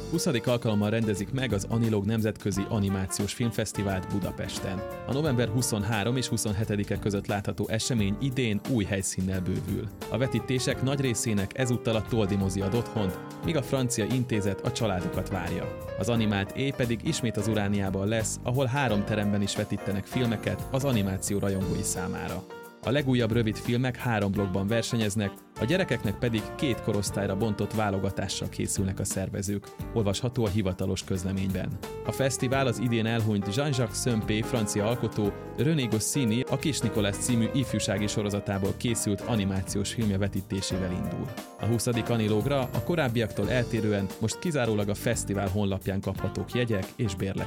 20. alkalommal rendezik meg az Anilog Nemzetközi Animációs Filmfesztivált Budapesten. A november 23 és 27-e között látható esemény idén új helyszínnel bővül. A vetítések nagy részének ezúttal a Toldi mozi ad otthont, míg a francia intézet a családokat várja. Az animált éj pedig ismét az Urániában lesz, ahol 3 teremben is vetítenek filmeket az animáció rajongói számára. A legújabb rövid filmek 3 blokkban versenyeznek, a gyerekeknek pedig 2 korosztályra bontott válogatással készülnek a szervezők, olvasható a hivatalos közleményben. A fesztivál az idén elhunyt Jean-Jacques Sempé francia alkotó René Goscinny a Kis Nicolas című ifjúsági sorozatából készült animációs filmje vetítésével indul. A 20. Anilogra a korábbiaktól eltérően most kizárólag a fesztivál honlapján kaphatók jegyek és bérletek.